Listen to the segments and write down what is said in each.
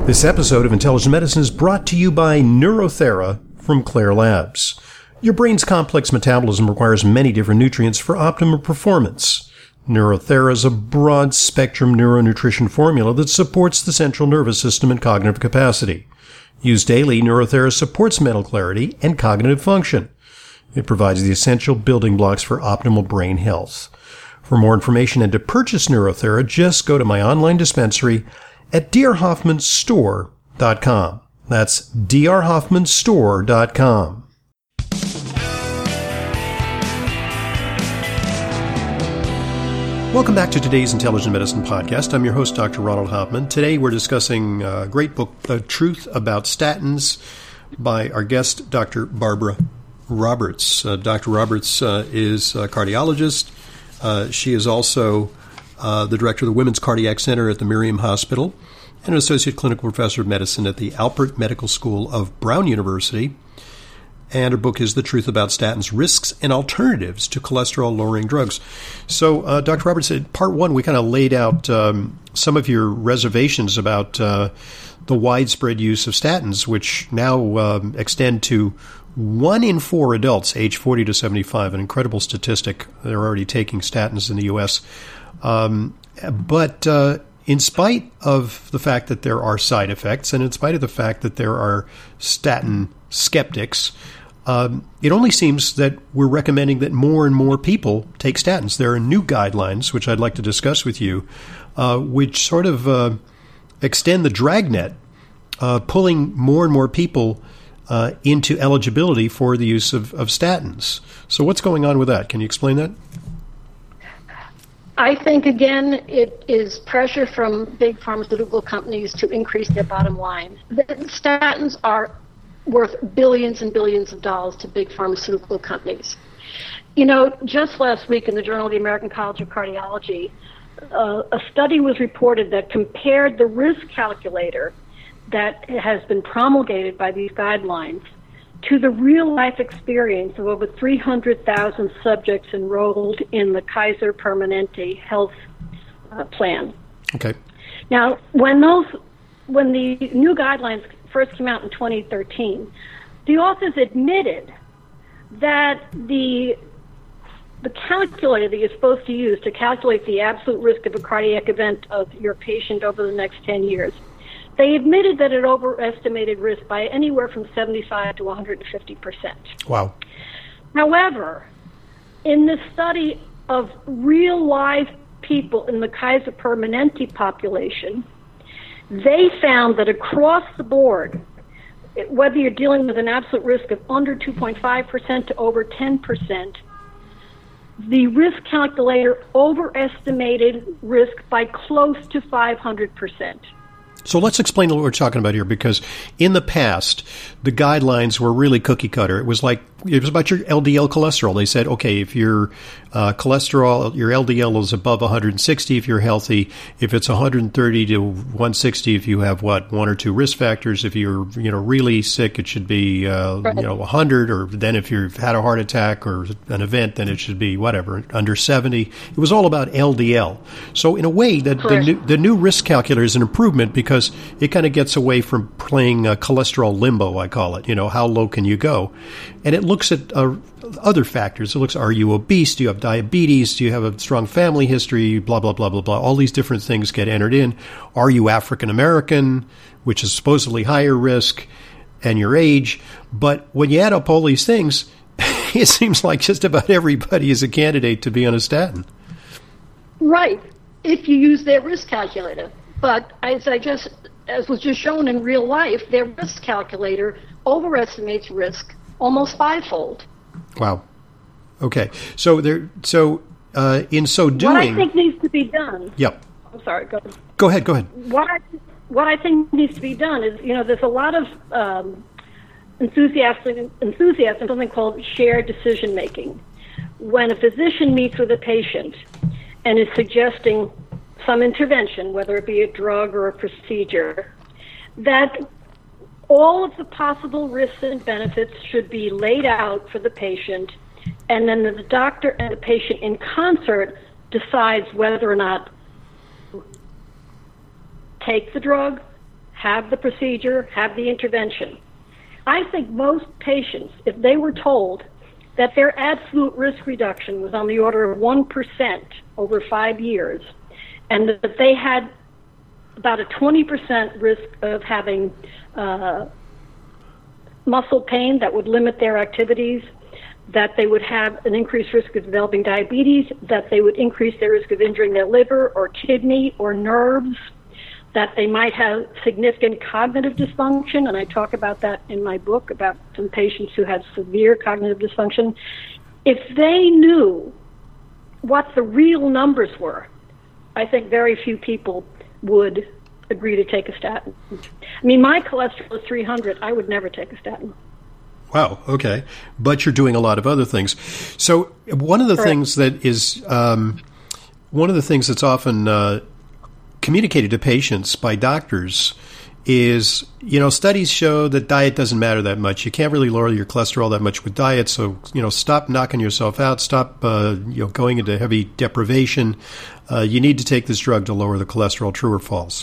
This episode of Intelligent Medicine is brought to you by Neurothera from Claire Labs. Your brain's complex metabolism requires many different nutrients for optimal performance. Neurothera is a broad-spectrum neuronutrition formula that supports the central nervous system and cognitive capacity. Used daily, Neurothera supports mental clarity and cognitive function. It provides the essential building blocks for optimal brain health. For more information and to purchase Neurothera, just go to my online dispensary at drhoffmanstore.com. That's drhoffmanstore.com. Welcome back to today's Intelligent Medicine podcast. I'm your host, Dr. Ronald Hoffman. Today we're discussing a great book, The Truth About Statins, by our guest, Dr. Barbara Roberts. Dr. Roberts is a cardiologist. She is also the director of the Women's Cardiac Center at the Miriam Hospital and an associate clinical professor of medicine at the Alpert Medical School of Brown University. And her book is The Truth About Statins, Risks and Alternatives to Cholesterol-Lowering Drugs. So, Dr. Roberts, in part one, we kind of laid out some of your reservations about the widespread use of statins, which now extend to 1 in 4 adults age 40 to 75, an incredible statistic. They're already taking statins in the U.S. But in spite of the fact that there are side effects, and in spite of the fact that there are statin skeptics, it only seems that we're recommending that more and more people take statins. There are new guidelines, which I'd like to discuss with you, which sort of extend the dragnet, pulling more and more people into eligibility for the use of statins. So what's going on with that? Can you explain that? I think, again, it is pressure from big pharmaceutical companies to increase their bottom line. The statins are worth billions and billions of dollars to big pharmaceutical companies. You know, just last week in the Journal of the American College of Cardiology, a study was reported that compared the risk calculator that has been promulgated by these guidelines to the real-life experience of over 300,000 subjects enrolled in the Kaiser Permanente health plan. Okay. Now, when the new guidelines first came out in 2013, the authors admitted that the calculator that you're supposed to use to calculate the absolute risk of a cardiac event of your patient over the next 10 years, they admitted that it overestimated risk by anywhere from 75 to 150%. Wow. However, in the study of real-life people in the Kaiser Permanente population, they found that across the board, whether you're dealing with an absolute risk of under 2.5% to over 10%, the risk calculator overestimated risk by close to 500%. So let's explain what we're talking about here, because in the past, the guidelines were really cookie cutter. It was about your LDL cholesterol. They said, okay, if your cholesterol, your LDL is above 160 if you're healthy, if it's 130 to 160 if you have one or two risk factors, if you're really sick, it should be 100, or then if you've had a heart attack or an event, then it should be whatever, under 70. It was all about LDL. So in a way, the new risk calculator is an improvement because it kind of gets away from playing cholesterol limbo, I call it. How low can you go? And it looks at other factors. It looks, are you obese? Do you have diabetes? Do you have a strong family history? Blah, blah, blah, blah, blah. All these different things get entered in. Are you African American, which is supposedly higher risk, and your age? But when you add up all these things, it seems like just about everybody is a candidate to be on a statin. Right, if you use their risk calculator. But as was just shown in real life, their risk calculator overestimates risk almost fivefold. Wow. Okay. So in so doing, what I think needs to be done. Yep. I'm sorry. Go ahead. What I think needs to be done is, there's a lot of enthusiasm, something called shared decision making. When a physician meets with a patient and is suggesting some intervention, whether it be a drug or a procedure, that all of the possible risks and benefits should be laid out for the patient, and then the doctor and the patient in concert decides whether or not take the drug, have the procedure, have the intervention. I think most patients, if they were told that their absolute risk reduction was on the order of 1% over 5 years, and that they had about a 20% risk of having muscle pain that would limit their activities, that they would have an increased risk of developing diabetes, that they would increase their risk of injuring their liver or kidney or nerves, that they might have significant cognitive dysfunction, and I talk about that in my book about some patients who had severe cognitive dysfunction. If they knew what the real numbers were, I think very few people would agree to take a statin. I mean, my cholesterol is 300. I would never take a statin. Wow, okay. But you're doing a lot of other things. So one of the things that is one of the things that's often communicated to patients by doctors is, studies show that diet doesn't matter that much. You can't really lower your cholesterol that much with diet, so, stop knocking yourself out, stop, going into heavy deprivation. You need to take this drug to lower the cholesterol. True or false?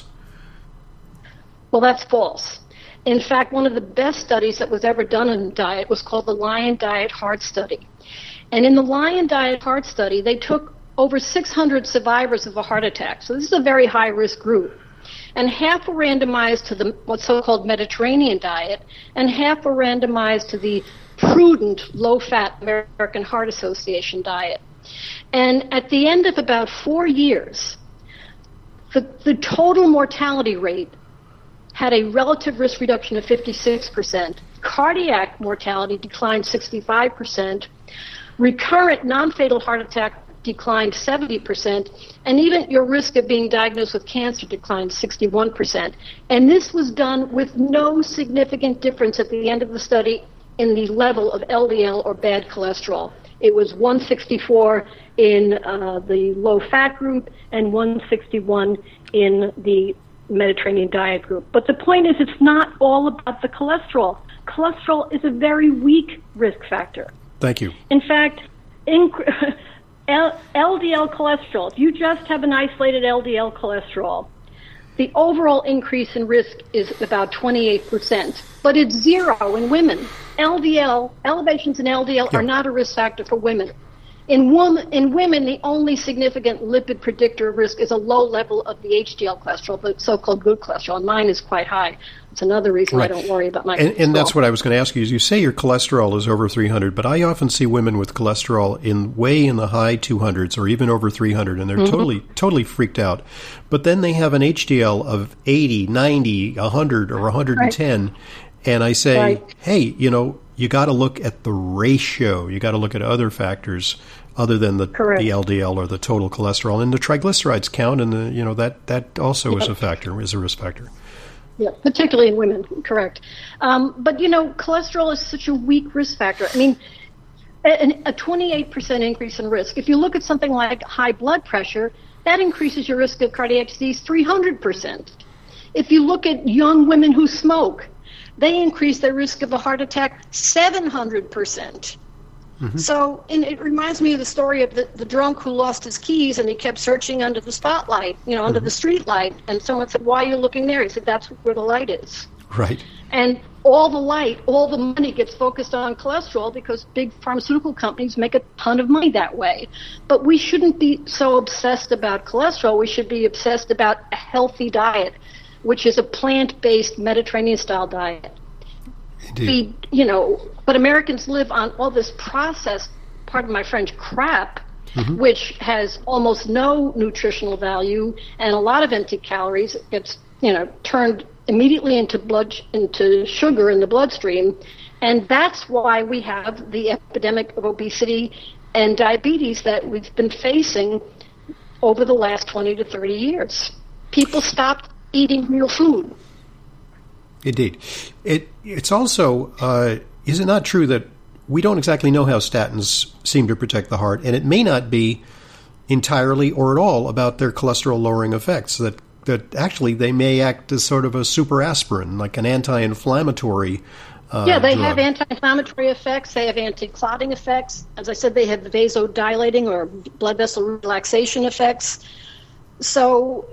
Well, that's false. In fact, one of the best studies that was ever done in diet was called the Lion Diet Heart Study. And in the Lion Diet Heart Study, they took over 600 survivors of a heart attack. So this is a very high-risk group. And half were randomized to the what's so-called Mediterranean diet, and half were randomized to the prudent, low-fat American Heart Association diet. And at the end of about 4 years, the total mortality rate had a relative risk reduction of 56%. Cardiac mortality declined 65%. Recurrent non-fatal heart attack declined 70%. And even your risk of being diagnosed with cancer declined 61%. And this was done with no significant difference at the end of the study in the level of LDL or bad cholesterol. It was 164 in the low-fat group and 161 in the Mediterranean diet group. But the point is, it's not all about the cholesterol. Cholesterol is a very weak risk factor. Thank you. In fact, LDL cholesterol, if you just have an isolated LDL cholesterol, the overall increase in risk is about 28%, but it's zero in women. Elevations in LDL are not a risk factor for women. In women, the only significant lipid predictor of risk is a low level of the HDL cholesterol, the so-called good cholesterol. And mine is quite high. It's another reason I don't worry about my cholesterol. And that's what I was going to ask you. Is you say your cholesterol is over 300, but I often see women with cholesterol way in the high 200s or even over 300, and they're totally freaked out. But then they have an HDL of 80, 90, 100, or 110, and I say, hey, you got to look at the ratio. You got to look at other factors other than the LDL or the total cholesterol, and the triglycerides count, and that also is a factor, is a risk factor. Yeah, particularly in women, correct. But cholesterol is such a weak risk factor. I mean, a 28% increase in risk. If you look at something like high blood pressure, that increases your risk of cardiac disease 300%. If you look at young women who smoke, they increase their risk of a heart attack 700%. So, and it reminds me of the story of the drunk who lost his keys and he kept searching under the spotlight, under the street light. And someone said, "Why are you looking there?" He said, "That's where the light is." Right. And all the money gets focused on cholesterol because big pharmaceutical companies make a ton of money that way. But we shouldn't be so obsessed about cholesterol. We should be obsessed about a healthy diet, which is a plant-based Mediterranean-style diet. Indeed. But Americans live on all this processed, pardon my French, crap, which has almost no nutritional value and a lot of empty calories. It gets, turned immediately into sugar in the bloodstream. And that's why we have the epidemic of obesity and diabetes that we've been facing over the last 20 to 30 years. People stopped eating real food. Indeed. It's also, is it not true that we don't exactly know how statins seem to protect the heart, and it may not be entirely or at all about their cholesterol-lowering effects, that actually they may act as sort of a super aspirin, like an anti-inflammatory they drug. have anti-inflammatory effects. They have anti-clotting effects. As I said, they have vasodilating or blood vessel relaxation effects. So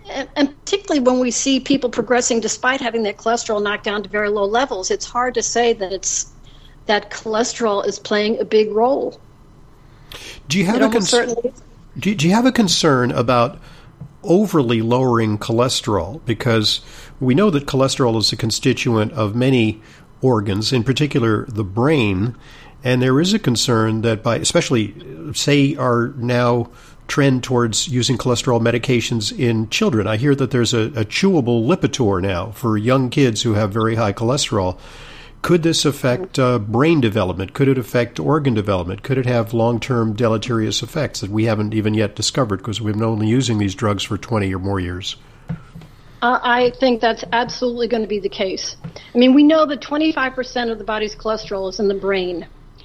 and particularly when we see people progressing despite having their cholesterol knocked down to very low levels, it's hard to say that cholesterol is playing a big role. Do you have do you have a concern about overly lowering cholesterol? Because we know that cholesterol is a constituent of many organs, in particular the brain, and there is a concern that by, especially, say, our now trend towards using cholesterol medications in children. I hear that there's a chewable Lipitor now for young kids who have very high cholesterol. Could this affect brain development? Could it affect organ development? Could it have long-term deleterious effects that we haven't even yet discovered because we've been only using these drugs for 20 or more years? I think that's absolutely going to be the case. I mean, we know that 25% of the body's cholesterol is in the brain.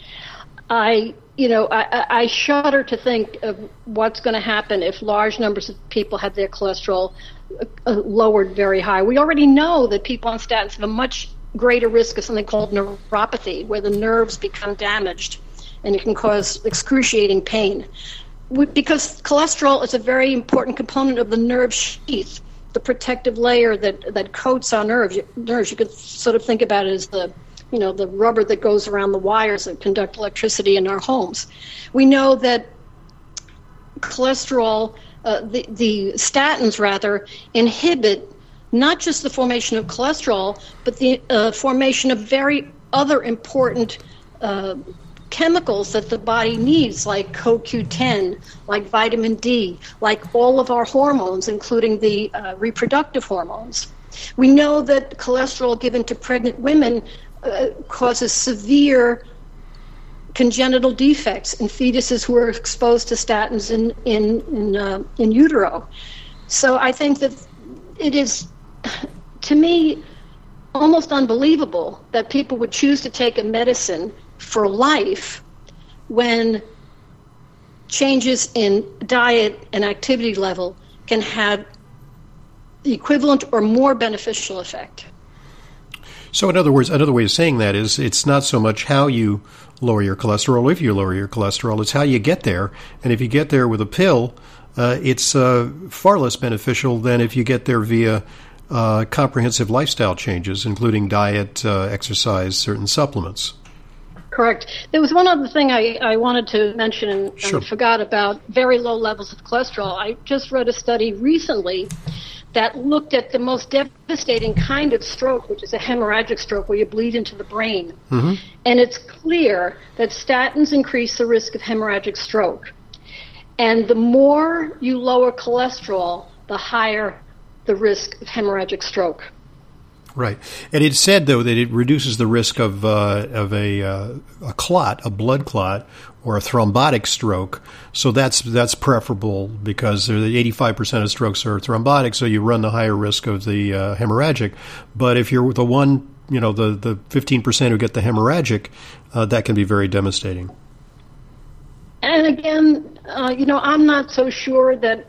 I shudder to think of what's going to happen if large numbers of people have their cholesterol lowered very high. We already know that people on statins have a much greater risk of something called neuropathy, where the nerves become damaged, and it can cause excruciating pain. Because cholesterol is a very important component of the nerve sheath, the protective layer that coats our nerves. You could sort of think about it as the rubber that goes around the wires that conduct electricity in our homes. We know that cholesterol, the statins rather, inhibit not just the formation of cholesterol, but the formation of very other important chemicals that the body needs, like CoQ10, like vitamin D, like all of our hormones, including the reproductive hormones. We know that cholesterol given to pregnant women causes severe congenital defects in fetuses who are exposed to statins in utero. So I think that it is, to me, almost unbelievable that people would choose to take a medicine for life when changes in diet and activity level can have the equivalent or more beneficial effect. So in other words, another way of saying that is it's not so much how you lower your cholesterol, if you lower your cholesterol, it's how you get there. And if you get there with a pill, it's far less beneficial than if you get there via comprehensive lifestyle changes, including diet, exercise, certain supplements. Correct. There was one other thing I wanted to mention and Sure. forgot about, very low levels of cholesterol. I just read a study recently that looked at the most devastating kind of stroke, which is a hemorrhagic stroke where you bleed into the brain. Mm-hmm. And it's clear that statins increase the risk of hemorrhagic stroke. And the more you lower cholesterol, the higher the risk of hemorrhagic stroke. Right. And it said, though, that it reduces the risk of a clot, a blood clot, or a thrombotic stroke. So that's preferable because 85% of strokes are thrombotic, so you run the higher risk of the hemorrhagic. But if you're the one, the 15% who get the hemorrhagic, that can be very devastating. And again, I'm not so sure that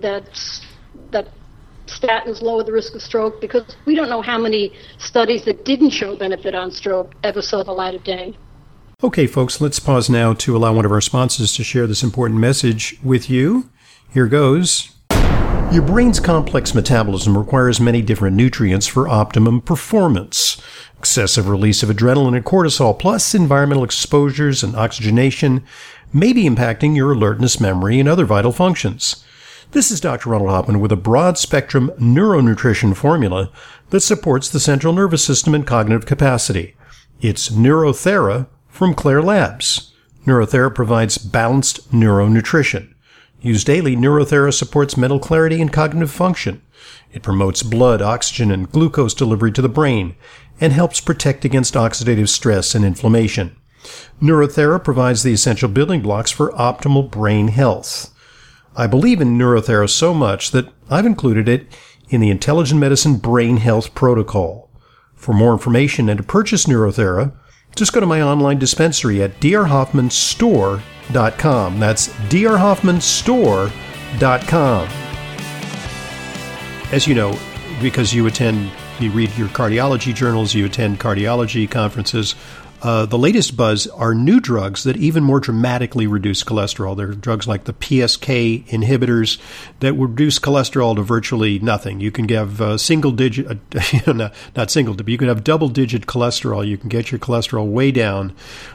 statins lower the risk of stroke, because we don't know how many studies that didn't show benefit on stroke ever saw the light of day. Okay, folks, let's pause now to allow one of our sponsors to share this important message with you. Here goes. Your brain's complex metabolism requires many different nutrients for optimum performance. Excessive release of adrenaline and cortisol, plus environmental exposures and oxygenation, may be impacting your alertness, memory, and other vital functions. This is Dr. Ronald Hoffman with a broad-spectrum neuronutrition formula that supports the central nervous system and cognitive capacity. It's Neurothera from Claire Labs. Neurothera provides balanced neuronutrition. Used daily, Neurothera supports mental clarity and cognitive function. It promotes blood, oxygen, and glucose delivery to the brain and helps protect against oxidative stress and inflammation. Neurothera provides the essential building blocks for optimal brain health. I believe in Neurothera so much that I've included it in the Intelligent Medicine Brain Health Protocol. For more information and to purchase Neurothera, just go to my online dispensary at drhoffmanstore.com. That's drhoffmanstore.com. As you know, because you read your cardiology journals, you attend cardiology conferences, the latest buzz are new drugs that even more dramatically reduce cholesterol. There are drugs like the PSK inhibitors that reduce cholesterol to virtually nothing. You can have single-digit, not single-digit, but you can have double-digit cholesterol. You can get your cholesterol way down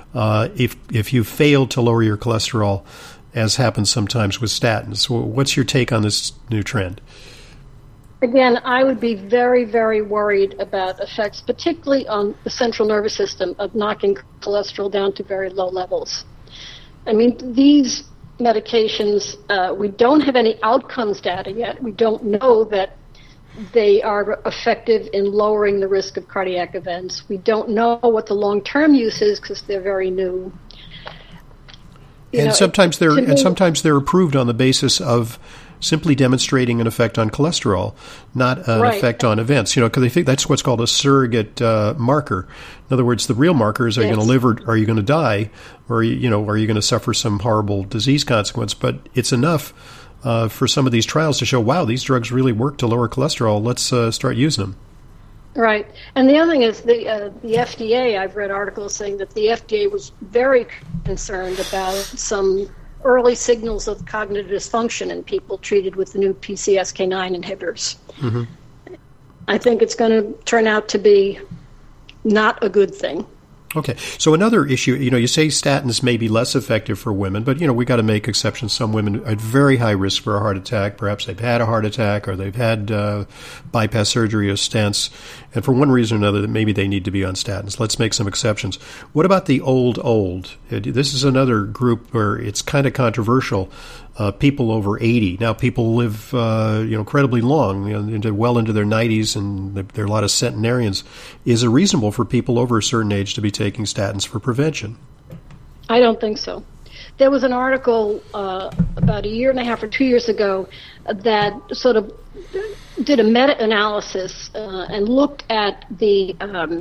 if you fail to lower your cholesterol, as happens sometimes with statins. What's your take on this new trend? Again, I would be very, very worried about effects, particularly on the central nervous system, of knocking cholesterol down to very low levels. I mean, these medications, we don't have any outcomes data yet. We don't know that they are effective in lowering the risk of cardiac events. We don't know what the long-term use is because they're very new. Sometimes they're approved on the basis of simply demonstrating an effect on cholesterol, not an effect on events. Because they think that's what's called a surrogate marker. In other words, the real marker is: are you going to live, or are you going to die, or are you going to suffer some horrible disease consequence? But it's enough for some of these trials to show, wow, these drugs really work to lower cholesterol. Let's start using them. Right. And the other thing is the FDA, I've read articles saying that the FDA was very concerned about some early signals of cognitive dysfunction in people treated with the new PCSK9 inhibitors. Mm-hmm. I think it's going to turn out to be not a good thing. Okay. So another issue, you say statins may be less effective for women, but, we got to make exceptions. Some women are at very high risk for a heart attack. Perhaps they've had a heart attack, or they've had bypass surgery or stents. And for one reason or another, that maybe they need to be on statins. Let's make some exceptions. What about the old? This is another group where it's kind of controversial. People over 80. Now, people live, incredibly long, well into their 90s, and there are a lot of centenarians. Is it reasonable for people over a certain age to be taking statins for prevention? I don't think so. There was an article about a year and a half or 2 years ago that sort of did a meta-analysis and looked at the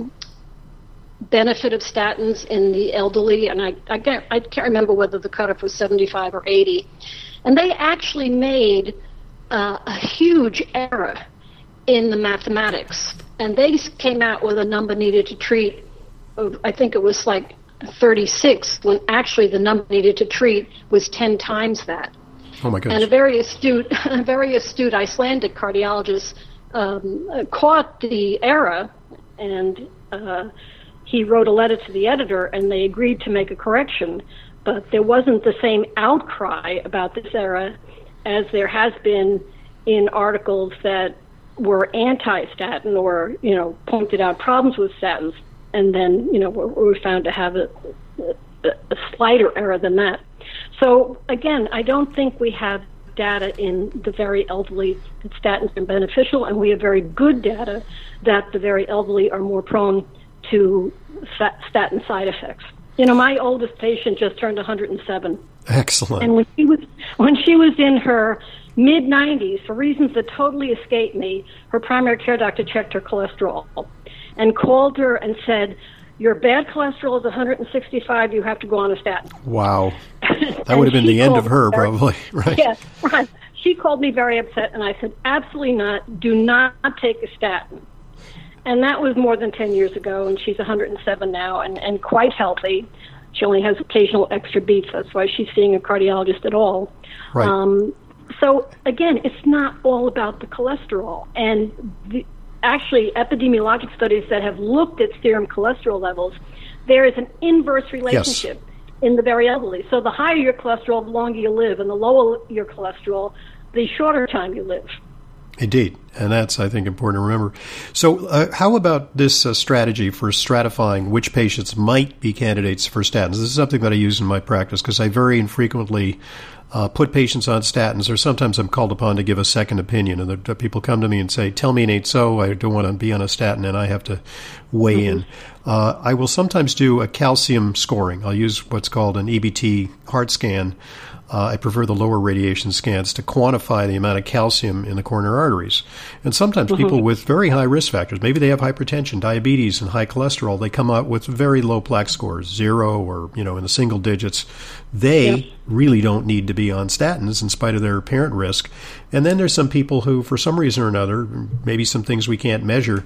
benefit of statins in the elderly, and I can't remember whether the cutoff was 75 or 80. And they actually made a huge error in the mathematics. And they came out with a number needed to treat, I think it was like 36, when actually the number needed to treat was 10 times that. Oh my goodness. And a very astute Icelandic cardiologist caught the error, and he wrote a letter to the editor, and they agreed to make a correction. But there wasn't the same outcry about this error as there has been in articles that were anti-statin or, pointed out problems with statins, and then, were found to have a slighter error than that. So, again, I don't think we have data in the very elderly that statins are beneficial, and we have very good data that the very elderly are more prone to statin side effects. My oldest patient just turned 107. Excellent. And when she was in her mid-90s, for reasons that totally escape me, her primary care doctor checked her cholesterol and called her and said, "Your bad cholesterol is 165. You have to go on a statin." Wow. That would have been the end of her, probably. Right. Yes, right. She called me very upset, and I said, "Absolutely not. Do not take a statin." And that was more than 10 years ago, and she's 107 now and quite healthy. She only has occasional extra beats. That's why she's seeing a cardiologist at all. Right. So, again, it's not all about the cholesterol. And actually, epidemiologic studies that have looked at serum cholesterol levels, there is an inverse relationship in the very elderly. So the higher your cholesterol, the longer you live, and the lower your cholesterol, the shorter time you live. Indeed, and that's, I think, important to remember. So how about this strategy for stratifying which patients might be candidates for statins? This is something that I use in my practice because I very infrequently put patients on statins, or sometimes I'm called upon to give a second opinion, and the people come to me and say, "Tell me it ain't so, I don't want to be on a statin," and I have to weigh in. I will sometimes do a calcium scoring. I'll use what's called an EBT heart scan. I prefer the lower radiation scans to quantify the amount of calcium in the coronary arteries. And sometimes people with very high risk factors, maybe they have hypertension, diabetes, and high cholesterol, they come out with very low plaque scores, 0 or, in the single digits. They really don't need to be on statins in spite of their apparent risk. And then there's some people who, for some reason or another, maybe some things we can't measure,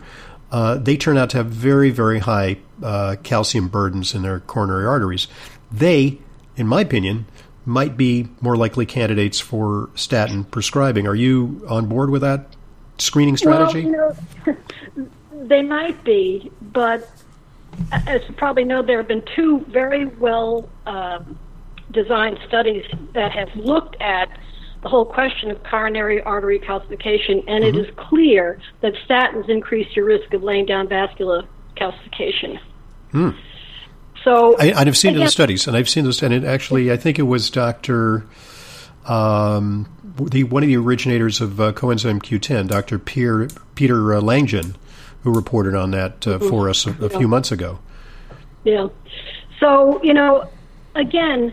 they turn out to have very, very high calcium burdens in their coronary arteries. They, in my opinion, might be more likely candidates for statin prescribing. Are you on board with that screening strategy? Well, they might be, but as you probably know, there have been two very well designed studies that have looked at the whole question of coronary artery calcification, and it is clear that statins increase your risk of laying down vascular calcification. So I've seen those studies, and I've seen those, and it actually, I think it was Dr. One of the originators of coenzyme Q10, Dr. Peter Langdon, who reported on that for us a few months ago. Yeah. So, again,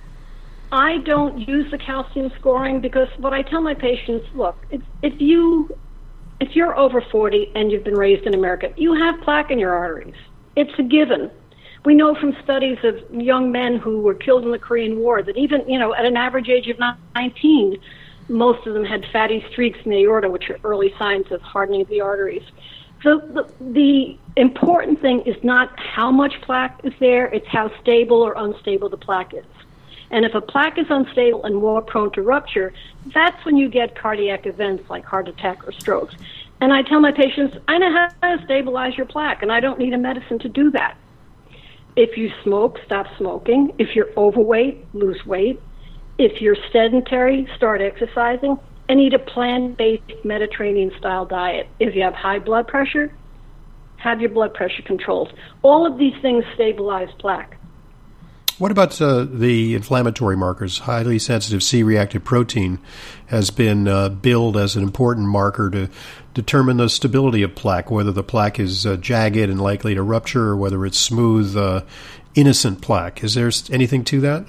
I don't use the calcium scoring because what I tell my patients, look, if you're over 40 and you've been raised in America, you have plaque in your arteries. It's a given. We know from studies of young men who were killed in the Korean War that even, at an average age of 19, most of them had fatty streaks in the aorta, which are early signs of hardening of the arteries. So the important thing is not how much plaque is there, it's how stable or unstable the plaque is. And if a plaque is unstable and more prone to rupture, that's when you get cardiac events like heart attack or strokes. And I tell my patients, I know how to stabilize your plaque, and I don't need a medicine to do that. If you smoke, stop smoking. If you're overweight, lose weight. If you're sedentary, start exercising. And eat a plant-based Mediterranean-style diet. If you have high blood pressure, have your blood pressure controlled. All of these things stabilize plaque. What about the inflammatory markers? Highly sensitive C-reactive protein has been billed as an important marker to determine the stability of plaque, whether the plaque is jagged and likely to rupture or whether it's smooth, innocent plaque. Is there anything to that?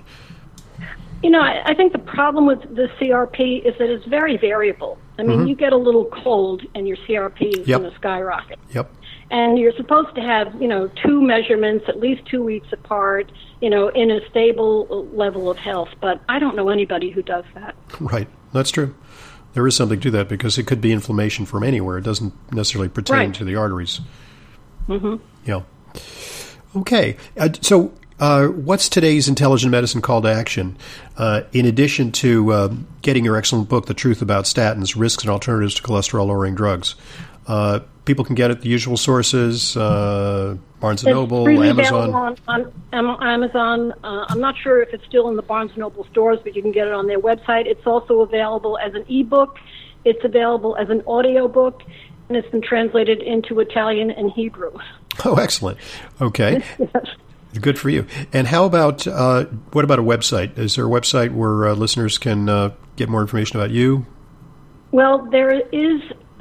I think the problem with the CRP is that it's very variable. I mean, you get a little cold and your CRP is going to skyrocket. Yep. And you're supposed to have, two measurements, at least 2 weeks apart, in a stable level of health. But I don't know anybody who does that. Right. That's true. There is something to that because it could be inflammation from anywhere. It doesn't necessarily pertain to the arteries. Yeah. Okay. So what's today's intelligent medicine call to action? In addition to getting your excellent book, The Truth About Statins, Risks and Alternatives to Cholesterol-Lowering Drugs, people can get it at the usual sources, Barnes & Noble, Amazon. On Amazon. I'm not sure if it's still in the Barnes & Noble stores, but you can get it on their website. It's also available as an ebook. It's available as an audio book, and it's been translated into Italian and Hebrew. Oh, excellent. Okay. Yes. Good for you. And how about, what about a website? Is there a website where listeners can get more information about you? Well, there is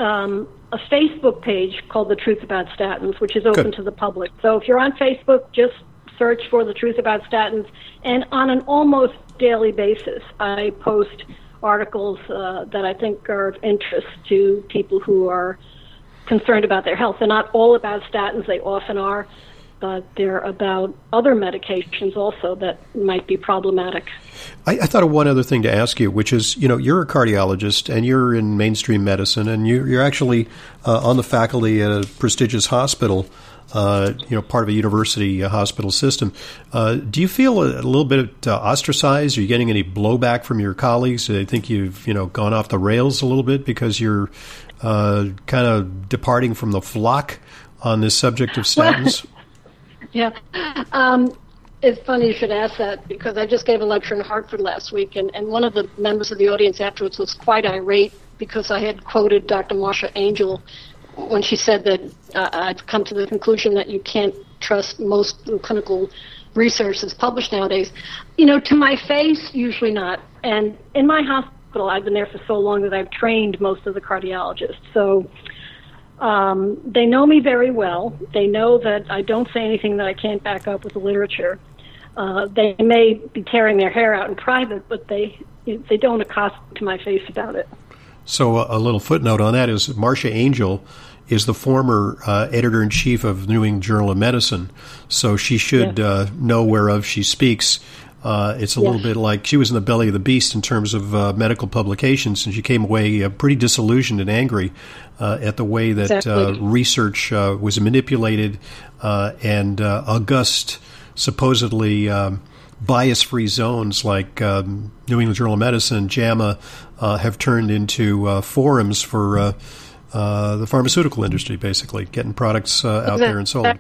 a Facebook page called The Truth About Statins, which is open to the public. So if you're on Facebook, just search for The Truth About Statins. And on an almost daily basis, I post articles that I think are of interest to people who are concerned about their health. They're not all about statins. They often are. But they're about other medications also that might be problematic. I thought of one other thing to ask you, which is, you're a cardiologist and you're in mainstream medicine and you're actually on the faculty at a prestigious hospital, part of a university hospital system. Do you feel a little bit ostracized? Are you getting any blowback from your colleagues? Do they think you've, gone off the rails a little bit because you're kind of departing from the flock on this subject of statins? Yeah. It's funny you should ask that because I just gave a lecture in Hartford last week, and one of the members of the audience afterwards was quite irate because I had quoted Dr. Marcia Angel when she said that I've come to the conclusion that you can't trust most clinical research that's published nowadays. To my face, usually not. And in my hospital, I've been there for so long that I've trained most of the cardiologists. So they know me very well. They know that I don't say anything that I can't back up with the literature. They may be tearing their hair out in private, but they don't accost to my face about it. So a little footnote on that is Marcia Angel is the former editor-in-chief of the New England Journal of Medicine, so she should know whereof she speaks. It's a little bit like she was in the belly of the beast in terms of medical publications, and she came away pretty disillusioned and angry at the way that research was manipulated and august, supposedly bias-free zones like New England Journal of Medicine, JAMA, have turned into forums for the pharmaceutical industry, basically, getting products out there and sold.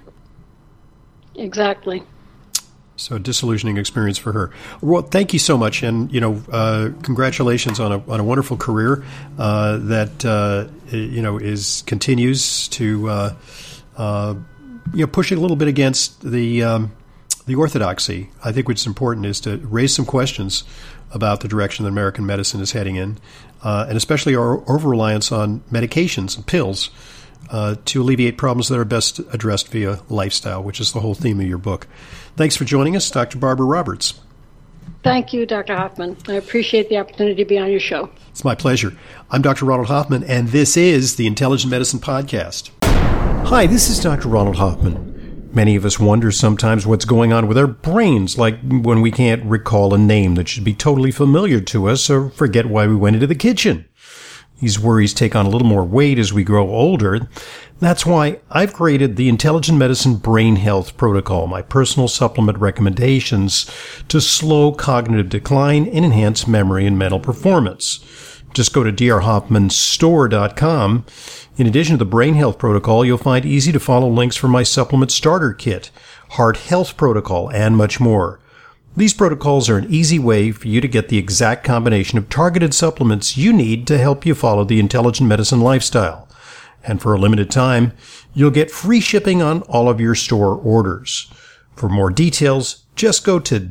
Exactly. So, a disillusioning experience for her. Well, thank you so much, and congratulations on a wonderful career that continues to push it a little bit against the orthodoxy. I think what's important is to raise some questions about the direction that American medicine is heading in, and especially our over-reliance on medications and pills to alleviate problems that are best addressed via lifestyle, which is the whole theme of your book. Thanks for joining us, Dr. Barbara Roberts. Thank you, Dr. Hoffman. I appreciate the opportunity to be on your show. It's my pleasure. I'm Dr. Ronald Hoffman, and this is the Intelligent Medicine Podcast. Hi, this is Dr. Ronald Hoffman. Many of us wonder sometimes what's going on with our brains, like when we can't recall a name that should be totally familiar to us or forget why we went into the kitchen. These worries take on a little more weight as we grow older. That's why I've created the Intelligent Medicine Brain Health Protocol, my personal supplement recommendations to slow cognitive decline and enhance memory and mental performance. Just go to drhoffmanstore.com. In addition to the Brain Health Protocol, you'll find easy-to-follow links for my supplement starter kit, Heart Health Protocol, and much more. These protocols are an easy way for you to get the exact combination of targeted supplements you need to help you follow the intelligent medicine lifestyle. And for a limited time, you'll get free shipping on all of your store orders. For more details, just go to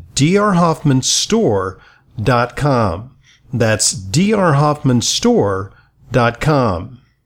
drhoffmanstore.com. That's drhoffmanstore.com.